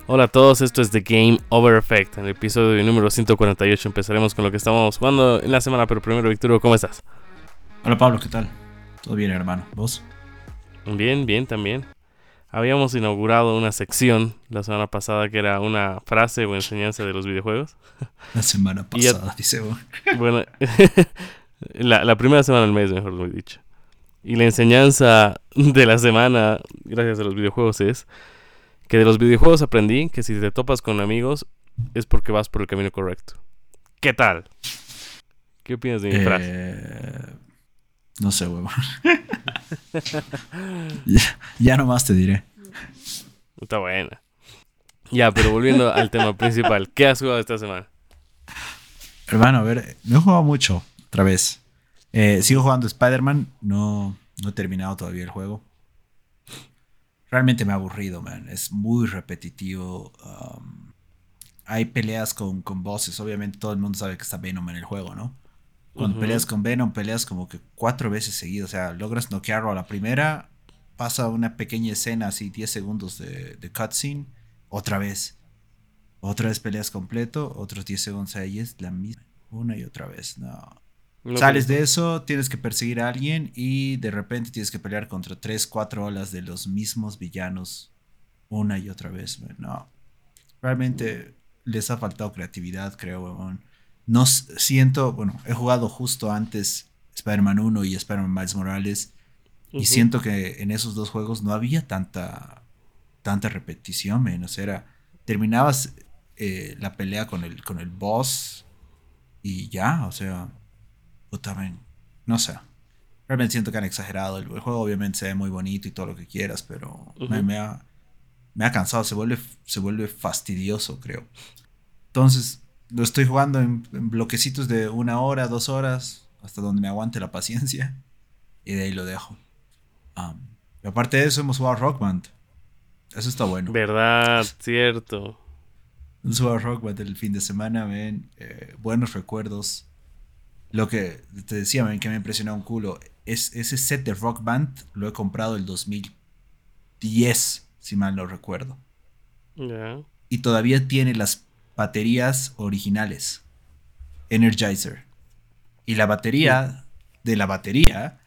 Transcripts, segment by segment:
Hola a todos, esto es The Game Over Effect. En el episodio número 148 empezaremos con lo que estábamos jugando en la semana, pero primero, Víctor, ¿cómo estás? Hola Pablo, ¿qué tal? ¿Todo bien, hermano? ¿Vos? Bien, bien también. Habíamos inaugurado una sección la semana pasada que era una frase o enseñanza de los videojuegos. La semana Y ya, pasada, dice vos. bueno, la primera semana del mes, mejor lo he dicho. Y la enseñanza de la semana, gracias a los videojuegos, es que de los videojuegos aprendí que si te topas con amigos es porque vas por el camino correcto. ¿Qué tal? ¿Qué opinas de mi frase? Eh, no sé, huevón. Ya nomás te diré. Está buena. Ya, pero volviendo al tema principal. ¿Qué has jugado esta semana? Hermano, a ver, no he jugado mucho, otra vez. Sigo Ujú. jugando Spider-Man, no he terminado todavía el juego. Realmente me ha aburrido, man. Es muy repetitivo. Hay peleas con bosses. Obviamente todo el mundo sabe que está Venom en el juego, ¿no? Cuando peleas Ujú. con Venom, peleas como que 4 veces seguidas. O sea, logras noquearlo a la primera, pasa una pequeña escena, así 10 segundos de cutscene, otra vez. Otra vez peleas completo, otros 10 segundos ahí es la misma. Una y otra vez, no. No te Sales de gustó. eso, tienes que perseguir a alguien y de repente tienes que pelear contra 3 4 olas de los mismos villanos una y otra vez. No, realmente les ha faltado creatividad, creo, weón. No siento, bueno, he jugado justo antes Spider-Man 1 y Spider-Man Miles Morales y Ujú. siento que en esos dos juegos no había tanta repetición, men. O sea, terminabas la pelea con el boss y ya, o sea, puta, men, no sé. Realmente siento que han exagerado. El juego obviamente se ve muy bonito y todo lo que quieras, pero Ujú. me ha cansado, se vuelve fastidioso, creo. Entonces, lo estoy jugando en bloquecitos de 1 hora, 2 horas, hasta donde me aguante la paciencia, y de ahí lo dejo. Y aparte de eso, hemos jugado Rock Band. Eso está bueno. Verdad, cierto. Hemos jugado Rock Band el fin de semana, ven. Buenos recuerdos. Lo que te decía, ven, que me impresionó un culo. Ese set de Rock Band lo he comprado el 2010, si mal no recuerdo. Ya. Y todavía tiene las baterías originales. Energizer. Y la Mm. batería de la batería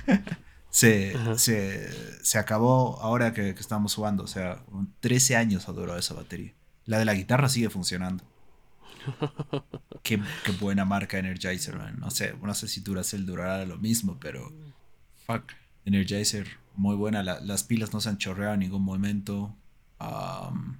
se, Ajá. se, se acabó ahora que estamos jugando. O sea, 13 años ha durado esa batería. La de la guitarra sigue funcionando. Qué buena marca Energizer, man. No sé si Duracell durará lo mismo, pero fuck. Energizer, muy buena. Las pilas no se han chorreado en ningún momento. Um,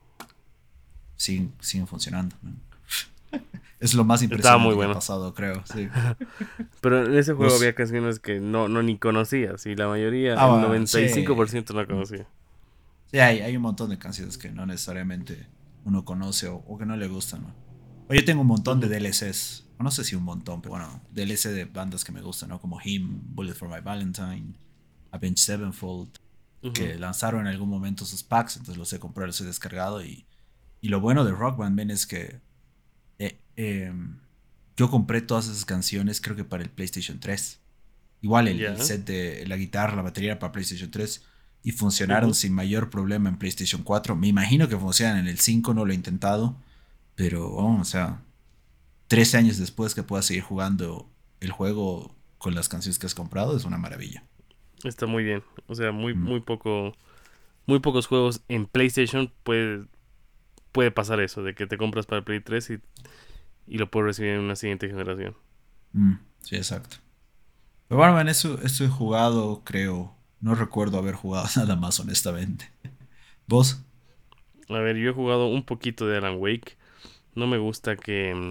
siguen funcionando, man. Es lo más Estaba muy impresionante que ha bueno. pasado, creo. Sí. Pero en ese juego ¿Vos? había canciones que no ni conocías. Y la mayoría, Ah, el bueno, sí. 95% no conocía. Sí, hay un montón de canciones que no necesariamente uno conoce o que no le gustan, ¿no? Oye, tengo un montón de Ujú. DLCs. O no sé si un montón, pero bueno, DLC de bandas que me gustan, ¿no? Como Him, Bullet for My Valentine, Avenged Sevenfold, Ujú. que lanzaron en algún momento sus packs, entonces los he comprado, los he descargado. Y lo bueno de Rock Band, man, es que eh, eh, yo compré todas esas canciones, creo que para el PlayStation 3. Igual el Ya. set de la guitarra, la batería para PlayStation 3 y funcionaron Ujú. sin mayor problema en PlayStation 4. Me imagino que funcionan en el 5, no lo he intentado, pero o sea, 13 años después que puedas seguir jugando el juego con las canciones que has comprado es una maravilla. Está muy bien. O sea, Mm. muy pocos juegos en PlayStation puede pasar eso, de que te compras para el Play 3 y lo puedes recibir en una siguiente generación. Sí, exacto. Pero bueno, man, eso he jugado, creo. No recuerdo haber jugado nada más, honestamente. ¿Vos? A ver, yo he jugado un poquito de Alan Wake. No me gusta que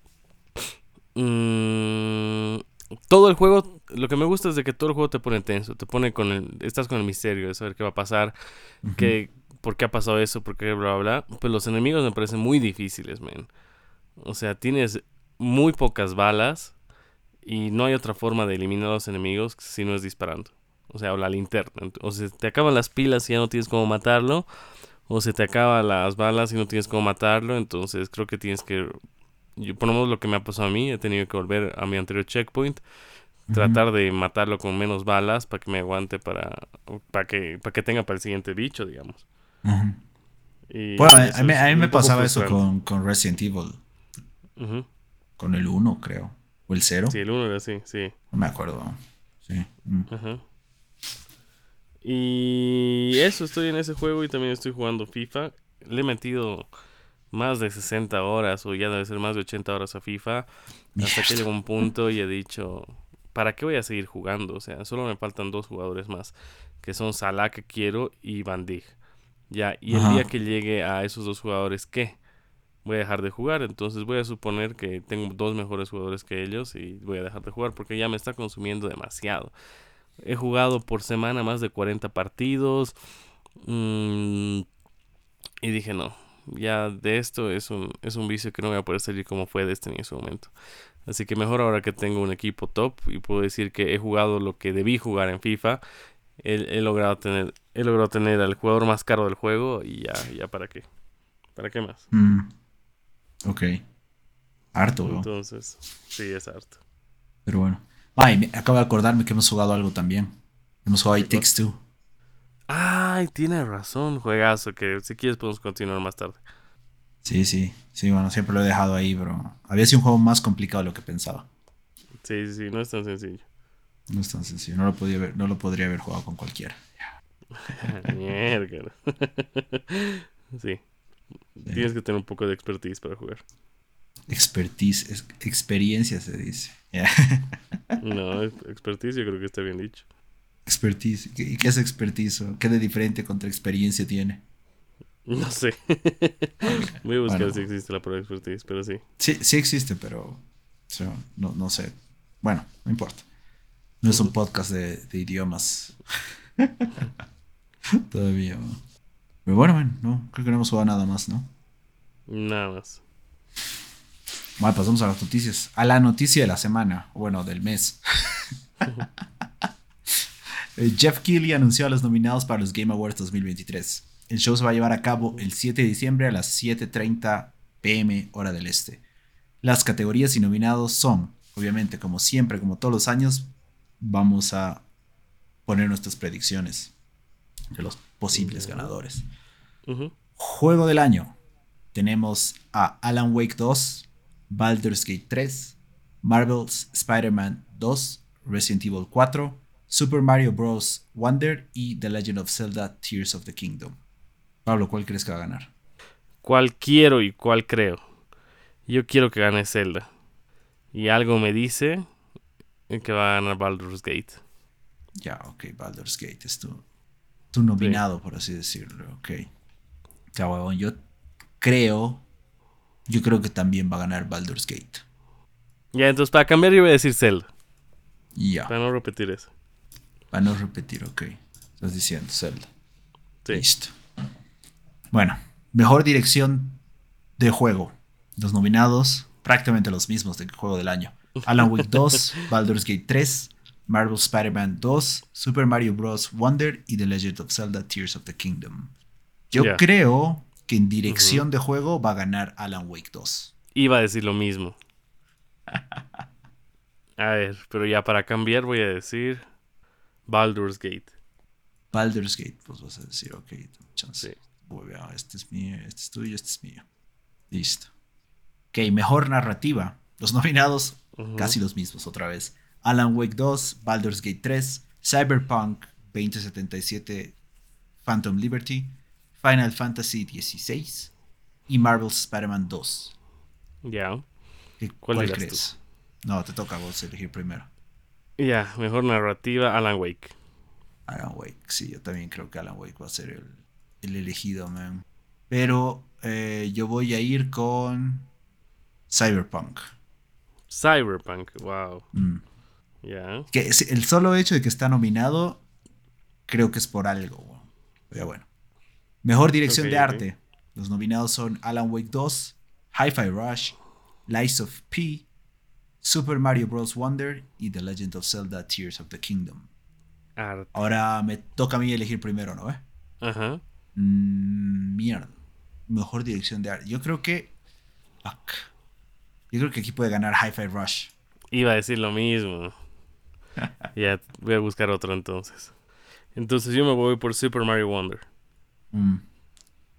Mm, todo el juego, lo que me gusta es de que todo el juego te pone tenso, te pone estás con el misterio de saber qué va a pasar, Ujú. por qué ha pasado eso, por qué bla bla bla. Pues los enemigos me parecen muy difíciles, man. O sea, tienes muy pocas balas y no hay otra forma de eliminar a los enemigos si no es disparando. O sea, o la linterna. O se te acaban las pilas y ya no tienes cómo matarlo, o se te acaban las balas y no tienes cómo matarlo, entonces creo que tienes que por lo menos lo que me ha pasado a mí, he tenido que volver a mi anterior checkpoint, Ujú. tratar de matarlo con menos balas para que me aguante para que tenga para el siguiente bicho, digamos. Ujú. Bueno, Y eso es a mí me un poco pasaba eso frustrante. con Resident Evil, Ujú. con el uno creo, o el cero Sí, el uno era así, sí. no me acuerdo. Sí. Ajá. Y eso, estoy en ese juego y también estoy jugando FIFA. Le he metido más de 60 horas o ya debe ser más de 80 horas a FIFA. Hasta que Mierda. llegó un punto y he dicho, ¿para qué voy a seguir jugando? O sea, solo me faltan dos jugadores más, que son Salah que quiero y Van Dijk. Ya, y el día Ajá. que llegue a esos dos jugadores, ¿qué? Voy a dejar de jugar. Entonces voy a suponer que tengo dos mejores jugadores que ellos y voy a dejar de jugar porque ya me está consumiendo demasiado. He jugado por semana más de 40 partidos. mm, y dije, no, ya de esto es un vicio que no voy a poder salir como fue Destiny en su momento. Así que mejor ahora que tengo un equipo top y puedo decir que he jugado lo que debí jugar en FIFA, he logrado tener al jugador más caro del juego y ya para qué más. Mm, ok. Harto, weón. Entonces, sí, es harto. Pero bueno. Ay, acabo de acordarme que hemos jugado algo también. Hemos jugado It ¿Qué Takes cosa? Two. Ay, tiene razón, juegazo, que si quieres podemos continuar más tarde. Sí, sí. Sí, bueno, siempre lo he dejado ahí, pero había sido un juego más complicado de lo que pensaba. Sí, sí, sí, no es tan sencillo. No es tan sencillo. No lo podía ver, no lo podría haber jugado con cualquiera. Mierda. Sí, Sí. tienes que tener un poco de expertise para jugar. Expertise, experiencia se dice. Ya. No, expertise yo creo que está bien dicho. Expertise. ¿Y qué es expertise? ¿O qué de diferente contra experiencia tiene? No sé. Voy a buscar si Bueno, existe la palabra expertise, pero sí. sí, sí existe, pero no, no sé. Bueno, no importa. No es un Ujú. podcast de idiomas todavía. ¿No? Pero bueno, man, no, creo que no hemos jugado nada más, ¿no? Nada más. Bueno, pasamos a las noticias. A la noticia de la semana, bueno, del mes. Jeff Keighley anunció a los nominados para los Game Awards 2023. El show se va a llevar a cabo el 7 de diciembre a las 7:30 p.m. hora del este. Las categorías y nominados son, obviamente, como siempre, como todos los años, vamos a poner nuestras predicciones de los posibles Ya. ganadores. Ujú. Juego del año. Tenemos a Alan Wake 2, Baldur's Gate 3, Marvel's Spider-Man 2, Resident Evil 4, Super Mario Bros. Wonder y The Legend of Zelda Tears of the Kingdom. Pablo, ¿cuál crees que va a ganar? ¿Cuál quiero y cuál creo? Yo quiero que gane Zelda. Y algo me dice que va a ganar Baldur's Gate. Ya, ok, Baldur's Gate es tu Sí. nominado, por así decirlo. Ok. Ya, huevón, creo, yo creo que también va a ganar Baldur's Gate. Ya, entonces para cambiar yo voy a decir Zelda. Ya, Para no repetir eso. para no repetir, ok. Estás diciendo Zelda. Sí. Listo. Bueno, mejor dirección de juego. Los nominados, prácticamente los mismos del juego del año. Alan Wake 2, Baldur's Gate 3, Marvel Spider-Man 2, Super Mario Bros. Wonder y The Legend of Zelda Tears of the Kingdom. Yo Ya. creo que en Ujú. dirección de juego va a ganar Alan Wake 2. Iba a decir lo mismo. A ver, pero ya para cambiar voy a decir Baldur's Gate. Baldur's Gate, pues vas a decir, ok, chance. Sí. Este es mío, este es tuyo, este es mío. Listo. Ok, mejor narrativa. Los nominados, Ujú. casi los mismos otra vez. Alan Wake 2, Baldur's Gate 3, Cyberpunk 2077, Phantom Liberty, Final Fantasy 16 y Marvel's Spider-Man 2. Ya. ¿Cuál ¿Cuál dirás tú? crees? No, te toca a vos elegir primero. Ya, mejor narrativa, Alan Wake. Alan Wake, sí, yo también creo que Alan Wake va a ser el elegido, man. Pero yo voy a ir con Cyberpunk. Cyberpunk, wow. Mm. Ya. Que el solo hecho de que está nominado, creo que es por algo. Pero bueno. Mejor Ok, dirección de ok. arte. Los nominados son Alan Wake 2, Hi-Fi Rush, Lies of P, Super Mario Bros. Wonder y The Legend of Zelda Tears of the Kingdom. Arte. Ahora me toca a mí elegir primero, ¿no? Ajá. Mierda. Mejor dirección de arte. Yo creo que. Fuck. Yo creo que aquí puede ganar Hi-Fi Rush. Iba a decir lo mismo. Ya, voy a buscar otro entonces. Entonces yo me voy por Super Mario Wonder. Mm.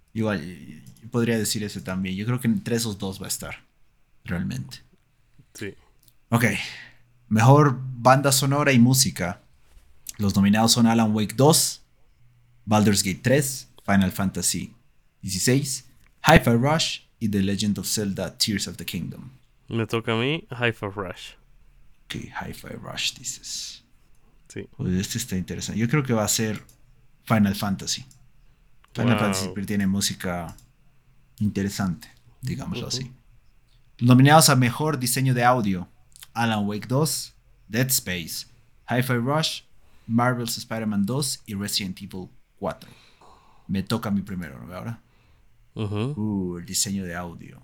Igual, yo podría decir ese también. Yo creo que entre esos dos va a estar, realmente. Sí. Ok. Mejor banda sonora y música. Los nominados son Alan Wake 2, Baldur's Gate 3, Final Fantasy 16, Hi-Fi Rush y The Legend of Zelda Tears of the Kingdom. Me toca a mí Hi-Fi Rush. Ok, Hi-Fi Rush dices. Sí. Pues este está interesante. Yo creo que va a ser Final Fantasy. Final Fantasy Wow. siempre tiene música interesante, digámoslo Ujú. así. Nominados a Mejor Diseño de Audio. Alan Wake 2, Dead Space, Hi-Fi Rush, Marvel's Spider-Man 2 y Resident Evil 4. Me toca a mí primero, ¿no? Ahora. Ujú. El diseño de audio.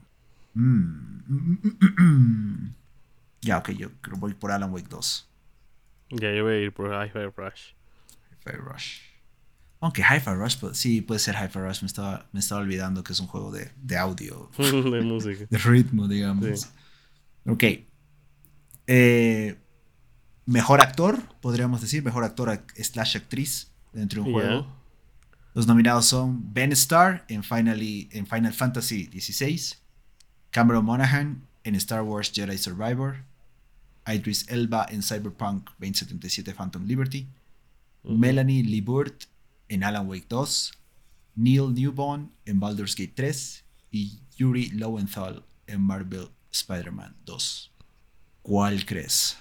Mm. Ya, ok, yo creo voy por Alan Wake 2. Ya, yo voy a ir por Hi-Fi Rush. Hi-Fi Rush. Aunque Hi-Fi Rush, sí, puede ser Hi-Fi Rush. Me estaba olvidando que es un juego de audio, De música. de ritmo, Sí. digamos. Ok. Eh, mejor actor, podríamos decir. Mejor actor slash actriz dentro de un Ya. juego. Los nominados son Ben Starr en Final Fantasy XVI, Cameron Monaghan en Star Wars Jedi Survivor, Idris Elba en Cyberpunk 2077 Phantom Liberty, Ujú. Melanie Liburd en Alan Wake 2, Neil Newbon en Baldur's Gate 3 y Yuri Lowenthal en Marvel Spider-Man 2. ¿Cuál crees?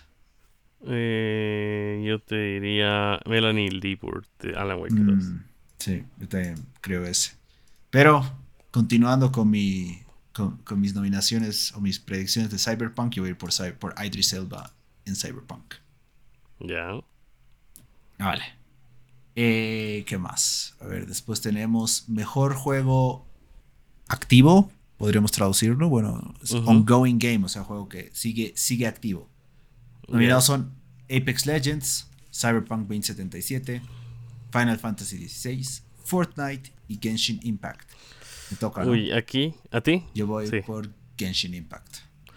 Yo te diría Melanie Liburd de Alan Wake 2. Mm, sí, yo también creo ese. Pero, continuando con mis nominaciones o mis predicciones de Cyberpunk, yo voy a ir por Idris Elba en Cyberpunk. Ya. Vale. ¿Qué más? A ver, después tenemos mejor juego activo, podríamos traducirlo. Bueno, es Ujú. ongoing game, o sea, juego que sigue activo. Ya. Nominados son Apex Legends, Cyberpunk 2077, Final Fantasy XVI, Fortnite y Genshin Impact. Me toca, ¿no? Uy, aquí, ¿a ti? Yo voy Sí. por Genshin Impact.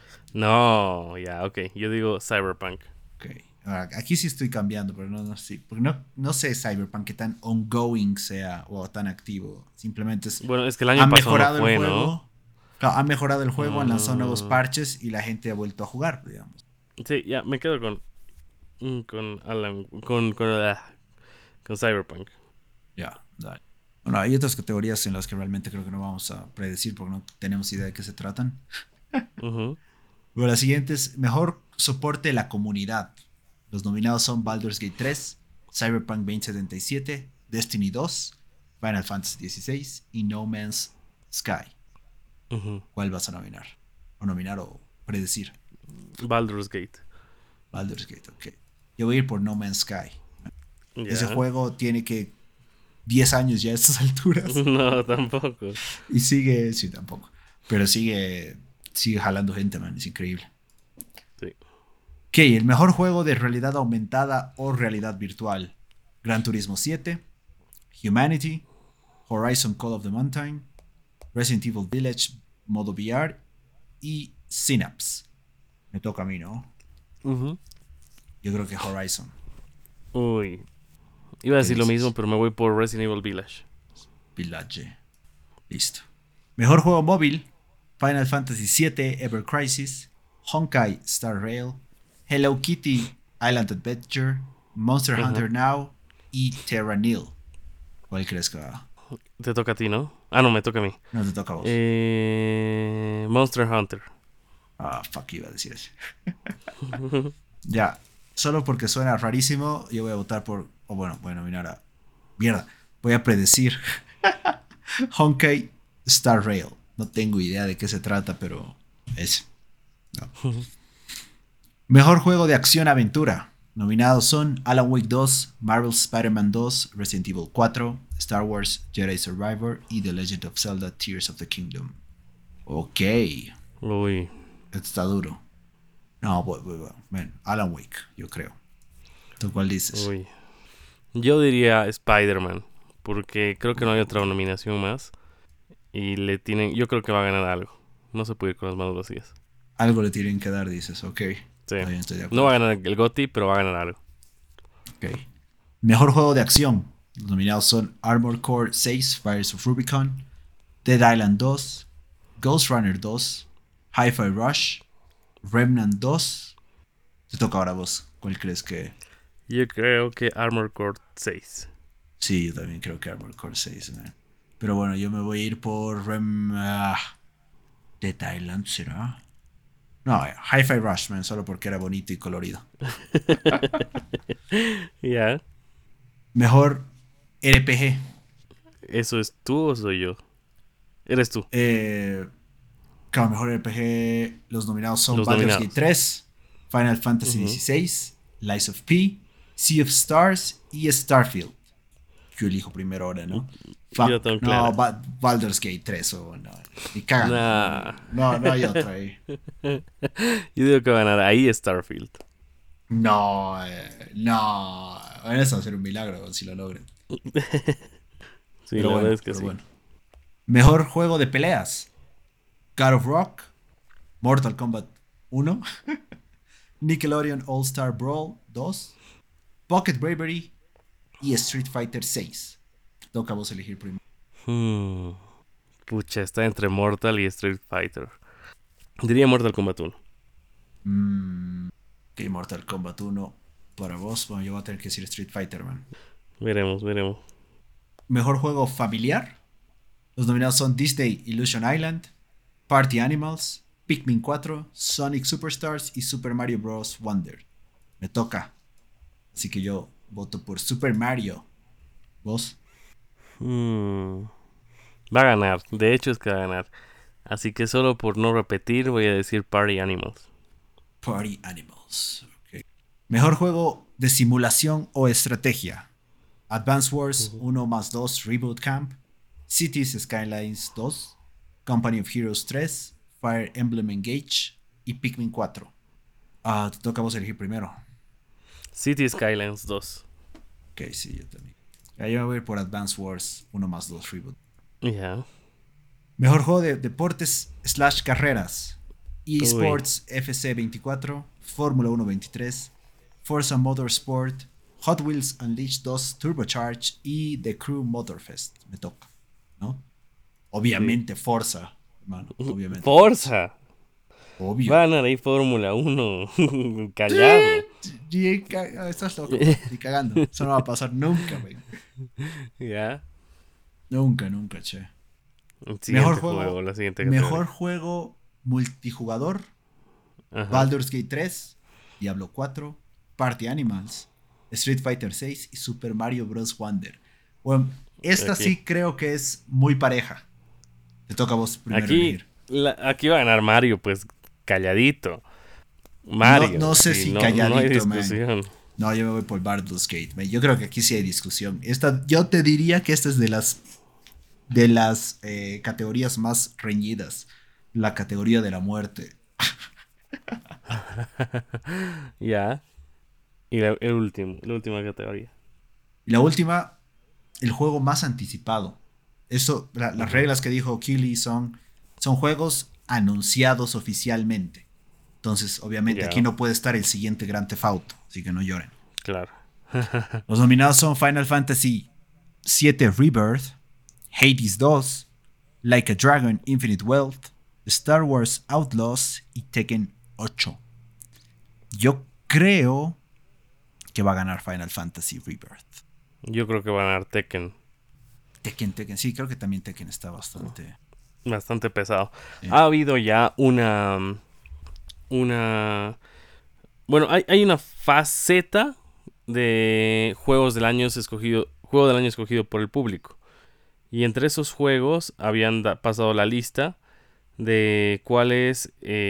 No, ya, ok. Yo digo Cyberpunk. Ok. Ahora, aquí sí estoy cambiando, pero no sé. Porque no sé Cyberpunk qué tan ongoing sea o tan activo. Simplemente Bueno, es que el año han pasado no mejorado el fue, ¿no? juego. Claro, han mejorado el juego, han lanzado nuevos Ah, parches y la gente ha vuelto a jugar, digamos. sí, ya, me quedo con Alan, con Cyberpunk. Ya, dale. Bueno, hay otras categorías en las que realmente creo que no vamos a predecir porque no tenemos idea de qué se tratan. Ujú. Bueno, la siguiente es mejor soporte de la comunidad. Los nominados son Baldur's Gate 3, Cyberpunk 2077, Destiny 2, Final Fantasy 16 y No Man's Sky. Ujú. ¿Cuál vas a nominar? O nominar o predecir. Baldur's Gate. Baldur's Gate, ok. Yo voy a ir por No Man's Sky. Ese Ya. juego tiene que 10 años ya a estas alturas. No, tampoco. Y sigue, sí, tampoco. Pero sigue jalando gente, man. Es increíble. Sí. Ok, el mejor juego de realidad aumentada o realidad virtual. Gran Turismo 7, Humanity, Horizon Call of the Mountain, Resident Evil Village modo VR y Synapse. Me toca a mí, ¿no? Ujú. Yo creo que Horizon. Uy. Iba a ¿Qué decir lo mismo, dices? pero me voy por Resident Evil Village. Village. Listo. Mejor juego móvil. Final Fantasy VII Ever Crisis, Honkai Star Rail, Hello Kitty Island Adventure, Monster Ujú. Hunter Now y Terra Nil. ¿Cuál crees que va? Te toca a ti, ¿no? Ah, no, me toca a mí. No te toca a vos. Monster Hunter. Ah, fuck, iba a decir eso. Ya, solo porque suena rarísimo, yo voy a votar por. O bueno, voy a nominar a. Mierda, voy a predecir Honkai Star Rail. No tengo idea de qué se trata, pero es. No. Mejor juego de acción-aventura. Nominados son Alan Wake 2, Marvel's Spider-Man 2, Resident Evil 4, Star Wars Jedi Survivor y The Legend of Zelda Tears of the Kingdom. Ok, esto Uy. está duro. No, bueno, Alan Wake, yo creo. ¿Tú cuál dices? Uy. Yo diría Spider-Man. Porque creo que no hay otra nominación más. Y le tienen. Yo creo que va a ganar algo. No se puede ir con las manos vacías. Algo le tienen que dar, dices. Ok, Sí. está bien, estoy de No va acuerdo. a ganar el GOTY, pero va a ganar algo. Ok. Mejor juego de acción. Los nominados son Armored Core 6, Fires of Rubicon, Dead Island 2, Ghost Runner 2, Hi-Fi Rush, Remnant 2. Te toca ahora a vos. ¿Cuál crees que...? Yo creo que Armored Core 6. Sí, yo también creo que Armored Core 6, man. Pero bueno, yo me voy a ir por Dead Island, ¿será? No, Hi-Fi Rush, man, solo porque era bonito y colorido. Ya. Mejor RPG. ¿Eso es tú o soy yo? Eres tú. Claro, mejor RPG. Los nominados son Los Baldur's Gate nominados. 3, Final Fantasy Ujú. XVI, Lies of P, Sea of Stars y Starfield. Yo elijo primero ahora, ¿no? Yo Fuck, tan no, clara. Baldur's Gate 3 o no. Ni cagando. Nah. No, no hay otra ahí. Yo digo que va a ganar ahí Starfield. No, no. Bueno, eso va a ser un milagro si lo logran. Sí, la verdad es que Pero sí. bueno. Mejor juego de peleas. God of Rock, Mortal Kombat 1, Nickelodeon All Star Brawl 2, Pocket Bravery y Street Fighter 6. Toca a vos elegir primero. Hmm. Pucha, está entre Mortal y Street Fighter. Diría Mortal Kombat 1. Que Mortal Kombat 1 para vos. Bueno, yo voy a tener que decir Street Fighter, man. Veremos, veremos. Mejor juego familiar. Los nominados son Disney Illusion Island, Party Animals, Pikmin 4, Sonic Superstars y Super Mario Bros. Wonder. Me toca. Así que yo voto por Super Mario. ¿Vos? Hmm. Va a ganar. De hecho es que va a ganar. Así que solo por no repetir voy a decir Party Animals. Party Animals. Okay. Mejor juego de simulación o estrategia. Advance Wars Ujú. 1 más 2 Reboot Camp, Cities Skylines 2, Company of Heroes 3, Fire Emblem Engage y Pikmin 4. Te toca a vos elegir primero. City Skylines 2. Ok, sí, yo también. Ya, yo me voy a ir por Advance Wars 1 más 2 Reboot. Ya. Mejor juego de deportes / carreras. Uy. eSports FC 24, Fórmula 1 23, Forza Motorsport, Hot Wheels Unleashed 2 Turbocharge y The Crew Motorfest. Me toca, ¿no? Sí. Obviamente Forza, hermano. Obviamente Forza. Forza. Va Obvio. a ganar ahí Fórmula 1. Sí, Callado. estás loco, man. Ni cagando. Eso no va a pasar nunca, güey. Ya. Nunca, nunca, che. El Mejor siguiente juego, juego. la siguiente Mejor categoría. juego multijugador. Ajá. Baldur's Gate 3, Diablo 4, Party Animals, Street Fighter 6 y Super Mario Bros. Wonder. Bueno, esta Aquí. sí creo que es muy pareja. Te toca a vos primero Aquí, elegir. aquí va a ganar Mario, pues calladito. No, Mario, no sé sí, si no hay calladito, man. discusión. No, yo me voy por Baldur's Gate, man. Yo creo que aquí sí hay discusión. Yo te diría que esta es de las categorías más reñidas. La categoría de la muerte. Ya. Y la última categoría. Y la última, el juego más anticipado. Las Ujú. reglas que dijo Keely son juegos anunciados oficialmente. Entonces, obviamente, aquí Ya, no puede estar el siguiente Grand Theft Auto, así que no lloren. claro. Los nominados son Final Fantasy VII Rebirth, Hades 2, Like a Dragon Infinite Wealth, Star Wars Outlaws y Tekken 8. Yo creo que va a ganar Final Fantasy Rebirth. Yo creo que va a ganar Tekken. Tekken, sí, creo que también Tekken está bastante. Bastante pesado. Sí. Ha habido ya una... Bueno, hay una faceta de juego del año escogido por el público. Y entre esos juegos habían pasado la lista de cuáles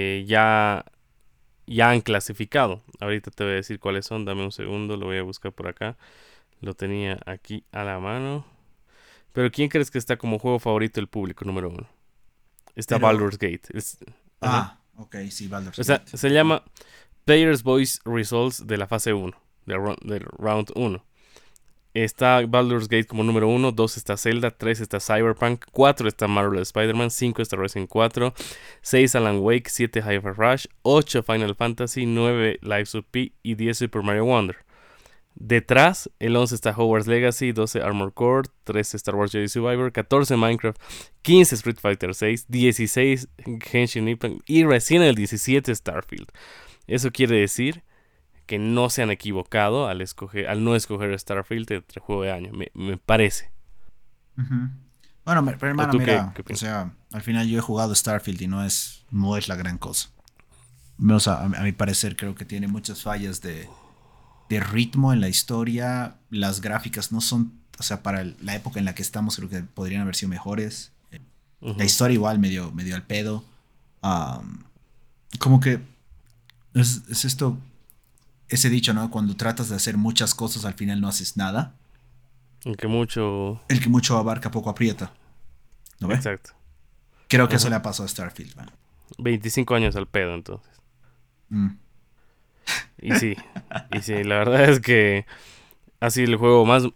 ya han clasificado. Ahorita te voy a decir cuáles son. Dame un segundo, lo voy a buscar por acá. Lo tenía aquí a la mano. Pero ¿quién crees que está como juego favorito del público número uno? Está Pero, Baldur's Gate. Ajá. ok, sí, Baldur's O sea, Gate. se llama Player's Voice Results de la fase uno, del round uno. Está Baldur's Gate como número uno, 2 está Zelda, 3 está Cyberpunk, 4 está Marvel Spider-Man, 5 está Resident 4, 6 Alan Wake, 7 Hi-Fi Rush, 8 Final Fantasy, 9 Lives of P y 10 Super Mario Wonder. Detrás, el 11 está Hogwarts Legacy, 12 Armored Core, 13 Star Wars Jedi Survivor, 14 Minecraft, 15 Street Fighter 6, 16 Genshin Impact y recién el 17 Starfield. Eso quiere decir que no se han equivocado al no escoger Starfield entre juego de año, me parece. Ujú. Bueno, pero ¿O hermano, tú qué, mira, qué o opinas? sea, al final yo he jugado Starfield y no es la gran cosa. Menos a mi parecer creo que tiene muchas fallas de ritmo en la historia. Las gráficas no son, o sea, para la época en la que estamos creo que podrían haber sido mejores. La Ujú. historia igual medio al pedo. Am, Como que es esto, ese dicho, ¿no? Cuando tratas de hacer muchas cosas al final no haces nada. Aunque mucho... El que mucho abarca poco aprieta, ¿no ve? Exacto. Creo que eso Ajá. le ha pasado a Starfield, man. 25 años al pedo, entonces. Mm. Y sí, y sí, la verdad es que ha sido el juego más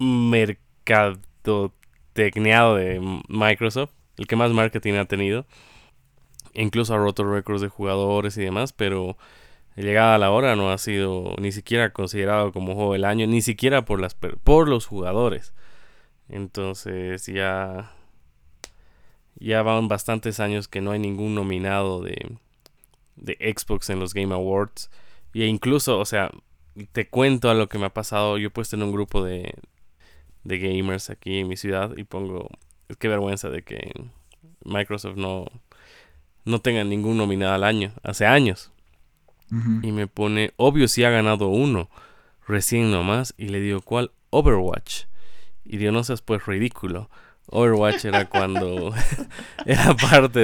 mercadotecneado de Microsoft, el que más marketing ha tenido. Incluso ha roto récords de jugadores y demás, pero llegada a la hora no ha sido ni siquiera considerado como juego del año, ni siquiera por los jugadores. Entonces ya van bastantes años que no hay ningún nominado de Xbox en los Game Awards. Y incluso, o sea, te cuento a lo que me ha pasado. Yo he puesto en un grupo de gamers aquí en mi ciudad y pongo, es que vergüenza de que Microsoft no tenga ningún nominado al año, hace años. Ujú. Y me pone, obvio si ha ganado uno, recién nomás. Y le digo, ¿cuál? Overwatch. Y digo, no seas pues ridículo. Overwatch era cuando era parte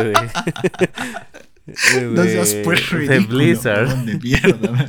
No seas pues de ridículo, Blizzard. huevón de mierda, man.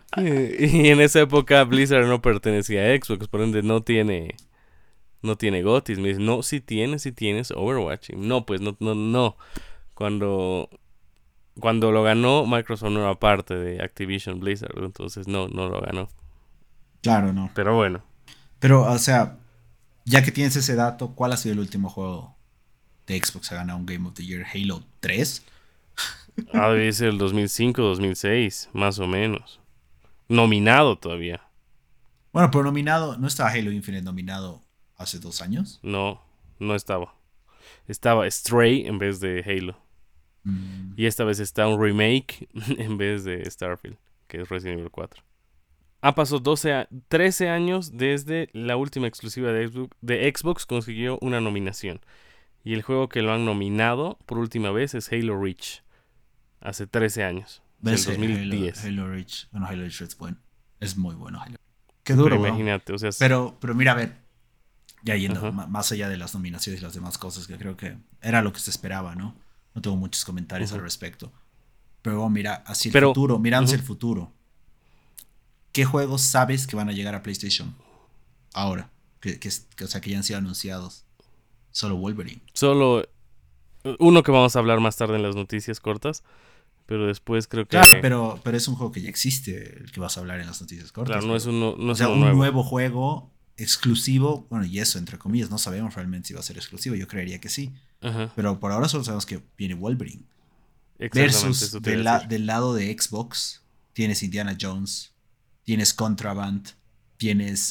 Y en esa época Blizzard no pertenecía a Xbox, por ende no tiene GOTYs. Me dice, no, sí tienes Overwatch. Y no, pues no. Cuando, cuando lo ganó, Microsoft no era parte de Activision Blizzard, entonces no lo ganó. Claro, no. Pero bueno, Pero, o sea, ya que tienes ese dato, ¿cuál ha sido el último juego de Xbox a ganar un Game of the Year? ¿Halo 3? debe ser el 2005, 2006, más o menos. Nominado todavía. Bueno, pero nominado, ¿no estaba Halo Infinite nominado hace 2 años? No, no estaba. Estaba Stray en vez de Halo. Mm. Y esta vez está un remake en vez de Starfield, que es Resident Evil 4. Ha pasado 13 años desde la última exclusiva de Xbox consiguió una nominación. Y el juego que lo han nominado por última vez es Halo Reach. Hace 13 años. Es el ¿Ves 2010. Halo Reach? Bueno, Halo Reach es bueno. Es muy bueno, Halo. Qué Pero duro, weón. imagínate, o sea, Pero mira, a ver, ya yendo ajá, más allá de las nominaciones y las demás cosas, que creo que era lo que se esperaba, ¿no? No tengo muchos comentarios al ujú. respecto. Pero mira, hacia el Pero, futuro, mirando hacia ujú, el futuro, ¿qué juegos sabes que van a llegar a PlayStation ahora? O sea, que ya han sido anunciados. Solo Wolverine. solo uno que vamos a hablar más tarde en las noticias cortas. Pero después creo Claro, que, pero es un juego que ya existe, el que vas a hablar en las noticias claro, cortas, no es pero, uno, no o es sea, uno un nuevo. nuevo juego exclusivo, bueno, y eso, entre comillas, no sabemos realmente si va a ser exclusivo, yo creería que sí, Ajá, pero por ahora solo sabemos que viene Wolverine. exactamente, Versus eso te iba a decir. del lado de Xbox, tienes Indiana Jones, tienes Contraband, tienes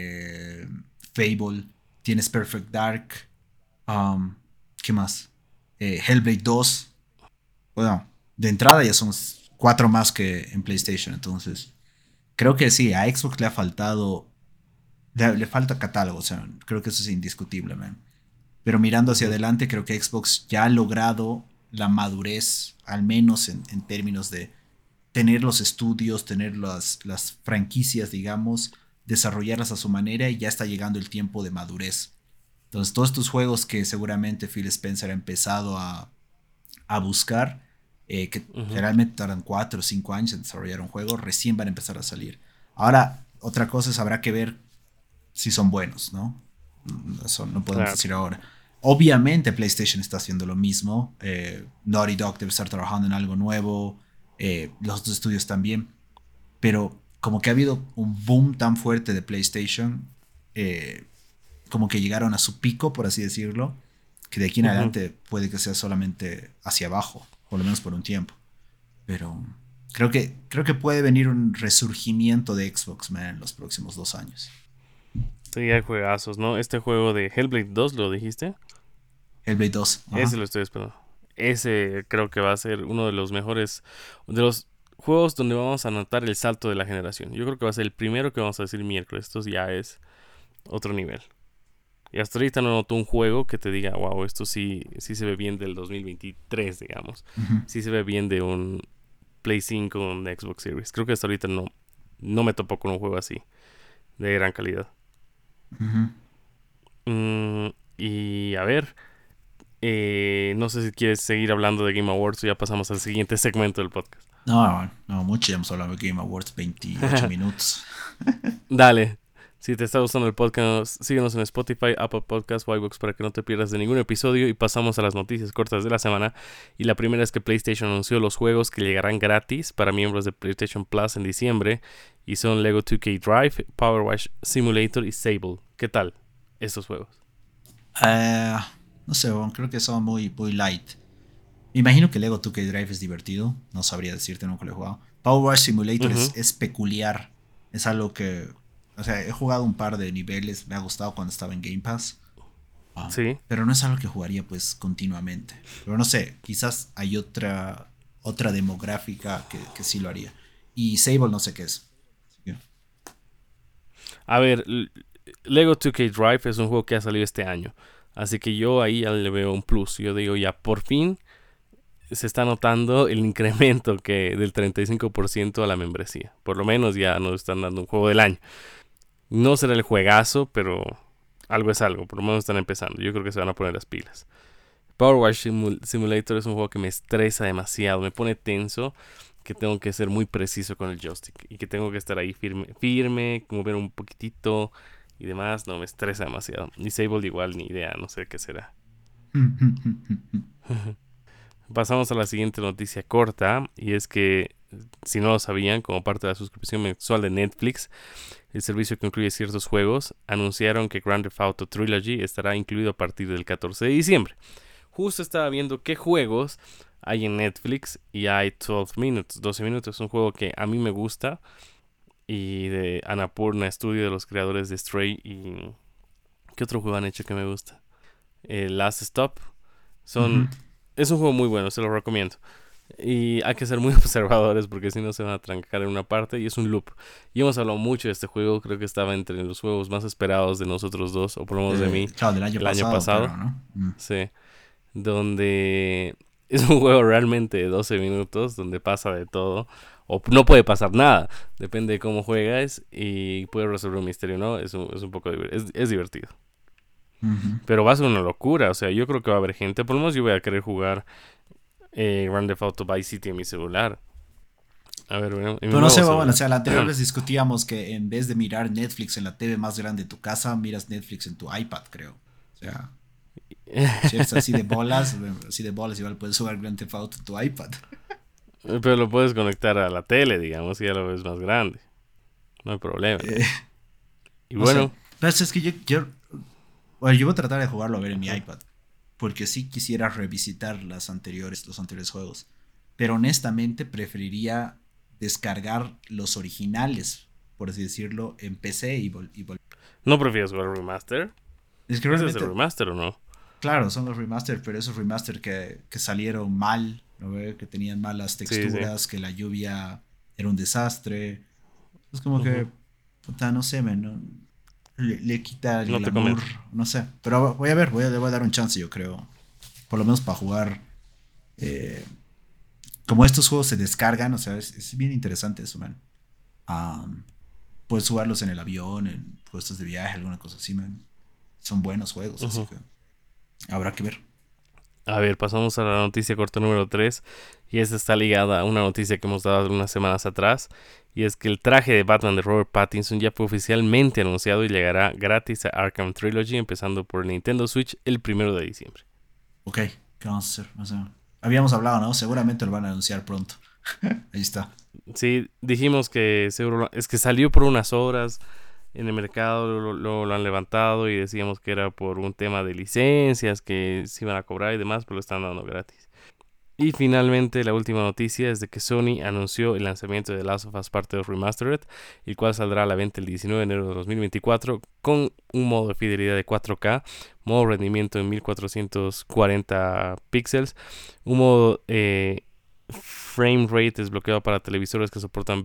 Fable, tienes Perfect Dark, um, ¿qué más? Hellblade 2. Bueno, de entrada ya son cuatro más que en PlayStation, entonces creo que sí, a Xbox le ha faltado, le falta catálogo, o sea, creo que eso es indiscutible, man. Pero mirando hacia Ujú, adelante, creo que Xbox ya ha logrado la madurez, al menos en términos de tener los estudios, tener las franquicias, digamos, desarrollarlas a su manera y ya está llegando el tiempo de madurez. Entonces, todos estos juegos que seguramente Phil Spencer ha empezado a buscar, que ujú, generalmente tardan 4 o 5 años en desarrollar un juego, recién van a empezar a salir. Ahora, otra cosa es, habrá que ver si son buenos, ¿no? Eso no podemos claro. decir ahora. Obviamente PlayStation está haciendo lo mismo. Naughty Dog debe estar trabajando en algo nuevo. Los otros estudios también. Pero como que ha habido un boom tan fuerte de PlayStation, eh, como que llegaron a su pico, por así decirlo, que de aquí en Ujú. adelante puede que sea solamente hacia abajo, por lo menos por un tiempo. Pero Creo que puede venir un resurgimiento de Xbox, man, en los próximos 2 años. Sí, hay juegazos, ¿no? Este juego de Hellblade 2, ¿lo dijiste? Hellblade 2, Ese ajá. lo estoy esperando. Ese creo que va a ser uno de los mejores, de los juegos donde vamos a notar el salto de la generación. Yo creo que va a ser el primero que vamos a decir miércoles. Esto ya es otro nivel. Y hasta ahorita no noto un juego que te diga, wow, esto sí se ve bien del 2023, digamos. Ujú, Sí se ve bien de un Play 5 o un Xbox Series. Creo que hasta ahorita no me topo con un juego así, de gran calidad. ujú. Mm, y a ver, no sé si quieres seguir hablando de Game Awards o ya pasamos al siguiente segmento del podcast. No, no, mucho ya hemos hablado de Game Awards, 28 minutos. Dale. Si te está gustando el podcast, síguenos en Spotify, Apple Podcasts, iVoox para que no te pierdas de ningún episodio. Y pasamos a las noticias cortas de la semana. Y la primera es que PlayStation anunció los juegos que llegarán gratis para miembros de PlayStation Plus en diciembre. Y son Lego 2K Drive, Power Wash Simulator y Sable. ¿Qué tal estos juegos? Eh, no sé, bueno, creo que son muy, muy light. Me imagino que Lego 2K Drive es divertido. No sabría decirte, nunca lo he jugado. Power Wash Simulator Ujú, es peculiar. Es algo que. O sea, he jugado un par de niveles. Me ha gustado cuando estaba en Game Pass. sí. Pero no es algo que jugaría pues continuamente. Pero no sé, quizás hay otra demográfica que sí lo haría. Y Sable no sé qué es. Así que, A ver, Lego 2K Drive es un juego que ha salido este año. Así que yo ahí ya le veo un plus. Yo digo, ya por fin se está notando el incremento que del 35% a la membresía. Por lo menos ya nos están dando un juego del año. No será el juegazo, pero algo es algo. Por lo menos están empezando. Yo creo que se van a poner las pilas. Power Wash Simulator es un juego que me estresa demasiado. Me pone tenso. Que tengo que ser muy preciso con el joystick. Y que tengo que estar ahí firme, mover un poquitito y demás. No, me estresa demasiado. Disable igual, ni idea. No sé qué será. Pasamos a la siguiente noticia corta, y es que, si no lo sabían, como parte de la suscripción mensual de Netflix, el servicio que incluye ciertos juegos, anunciaron que Grand Theft Auto Trilogy estará incluido a partir del 14 de diciembre. Justo estaba viendo qué juegos hay en Netflix y hay 12 Minutes. 12 Minutos es un juego que a mí me gusta y de Annapurna Studio, de los creadores de Stray. ¿Y qué otro juego han hecho que me gusta? Last Stop. Ujú. Son, es un juego muy bueno, se lo recomiendo. Y hay que ser muy observadores porque si no se van a trancar en una parte y es un loop. Y hemos hablado mucho de este juego, creo que estaba entre los juegos más esperados de nosotros dos, o por lo menos de mí, Claro, del año el año pasado, pasado. creo, ¿no? Sí, donde es un juego realmente de 12 minutos, donde pasa de todo, o no puede pasar nada, depende de cómo juegas y puede resolver un misterio, ¿no? Es un poco es divertido. Ujú. Pero va a ser una locura, o sea, yo creo que va a haber gente, por lo menos yo voy a querer jugar Grand Theft Auto Vice City en mi celular. A ver, bueno, en mi Pero no sé, nuevo bueno, o celular. sea, la anterior vez discutíamos que en vez de mirar Netflix en la TV más grande de tu casa, miras Netflix en tu iPad, creo. O sea, si eres así de bolas, igual puedes jugar Grand Theft Auto en tu iPad. Pero lo puedes conectar a la tele, digamos, y ya lo ves más grande. No hay problema. Eh, Y no sé. bueno, Pero es que bueno, yo voy a tratar de jugarlo a ver en mi iPad. Porque sí quisiera revisitar los anteriores juegos. Pero honestamente preferiría descargar los originales, por así decirlo, en PC ¿no prefieres jugar remaster? Es que ¿Ese es el realmente, remaster o no? claro, son los remaster, pero esos remaster que salieron mal, ¿no ve? Que tenían malas Sí, sí. texturas, que la lluvia era un desastre. Es como Ujú. que, puta, no sé, man, le quita el No te glamour, convence. no sé. Pero voy a ver, le voy a dar un chance, yo creo. Por lo menos para jugar. eh, Como estos juegos se descargan, o sea, es bien interesante eso, man. Am, Puedes jugarlos en el avión, en puestos de viaje, alguna cosa así, man. Son buenos juegos, así Ujú. que habrá que ver. A ver, pasamos a la noticia corta número 3. Y esta está ligada a una noticia que hemos dado unas semanas atrás. Y es que el traje de Batman de Robert Pattinson ya fue oficialmente anunciado y llegará gratis a Arkham Trilogy, empezando por Nintendo Switch el 1 de diciembre. Ok, ¿qué vamos a hacer? O sea, habíamos hablado, ¿no? Seguramente lo van a anunciar pronto. Ahí está. Sí, dijimos que seguro es que salió por unas horas en el mercado, lo han levantado y decíamos que era por un tema de licencias que se iban a cobrar y demás, pero lo están dando gratis. Y finalmente la última noticia es de que Sony anunció el lanzamiento de The Last of Us Parte 2 Remastered, el cual saldrá a la venta el 19 de enero de 2024 con un modo de fidelidad de 4K, modo rendimiento en 1440 píxeles, un modo frame rate desbloqueado para televisores que soportan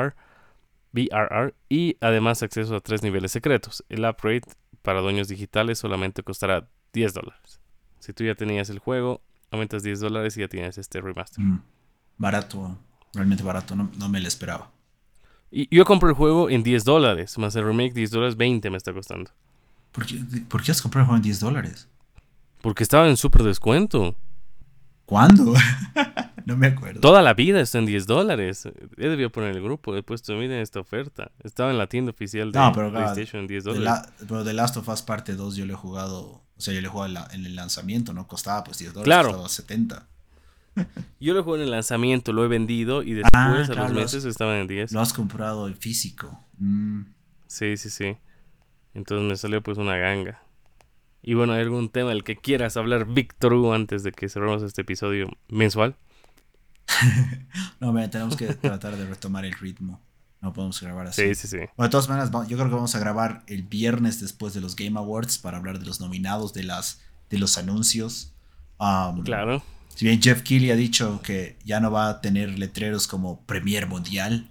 VRR y además acceso a 3 niveles secretos. El upgrade para dueños digitales solamente costará $10. Si tú ya tenías el juego, aumentas $10 y ya tienes este remaster. Barato, realmente barato, no me lo esperaba. Y yo compré el juego en $10, más el remake $10, 20 me está costando. ¿Por qué has comprado el juego en $10? Porque estaba en súper descuento. ¿Cuándo? No me acuerdo. Toda la vida está en $10. He debido poner el grupo, he puesto, miren esta oferta. Estaba en la tienda oficial de PlayStation en $10. Pero The Last of Us Parte 2 yo lo he jugado, o sea, yo lo he jugado en el lanzamiento, no costaba pues $10, claro. Costaba 70. Yo lo jugué en el lanzamiento, lo he vendido y después a los meses estaban en 10. Lo has comprado en físico. Sí. Entonces me salió pues una ganga. Y bueno, ¿hay algún tema del que quieras hablar, Víctor Hugo, antes de que cerremos este episodio mensual? No, tenemos que tratar de retomar el ritmo. No podemos grabar así. Sí. Bueno, de todas maneras, yo creo que vamos a grabar el viernes después de los Game Awards para hablar de los nominados, de los anuncios. Claro. Si bien Jeff Keighley ha dicho que ya no va a tener letreros como Premier Mundial,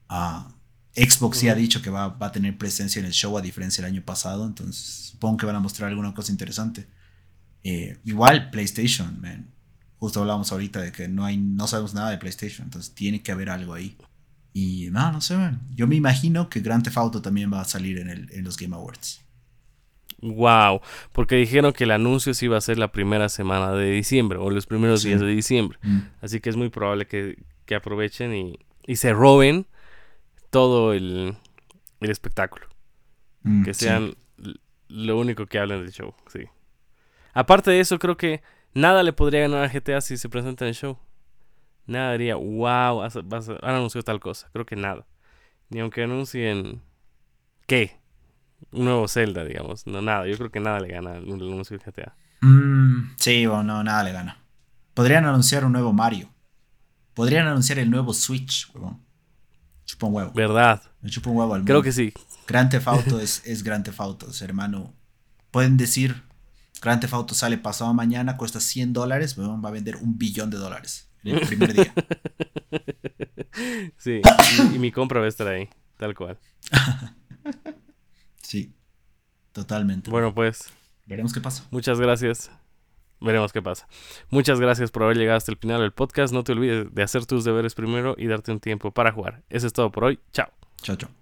Xbox sí ha dicho que va a tener presencia en el show a diferencia del año pasado, entonces supongo que van a mostrar alguna cosa interesante. Igual PlayStation, man. Justo hablábamos ahorita de que no sabemos nada de PlayStation, entonces tiene que haber algo ahí. Y no sé, man. Yo me imagino que Grand Theft Auto también va a salir en los Game Awards. Wow, porque dijeron que el anuncio sí iba a ser la primera semana de diciembre o los primeros días de diciembre. Así que es muy probable que aprovechen y se roben todo el espectáculo. Que sean lo único que hablen del show, sí. Aparte de eso, creo que nada le podría ganar a GTA si se presenta en el show. Nada diría, wow, han anunciado tal cosa. Creo que nada. Ni aunque anuncien... ¿Qué? Un nuevo Zelda, digamos. No, nada. Yo creo que nada le gana al anuncio de GTA. Sí, o no, nada le gana. Podrían anunciar un nuevo Mario. Podrían anunciar el nuevo Switch, huevón. Chupa un huevo. ¿Verdad? Me chupa un huevo al mundo. Creo que sí. Grand Theft Auto es Grand Theft Auto, hermano. Pueden decir, Grand Theft Auto sale pasado mañana, cuesta $100, huevón, va a vender $1 billón en el primer día. Sí, y mi compra va a estar ahí, tal cual. Sí, totalmente. Bueno, pues. Veremos qué pasa. Muchas gracias. Veremos qué pasa. Muchas gracias por haber llegado hasta el final del podcast. No te olvides de hacer tus deberes primero y darte un tiempo para jugar. Eso es todo por hoy. Chao. Chao.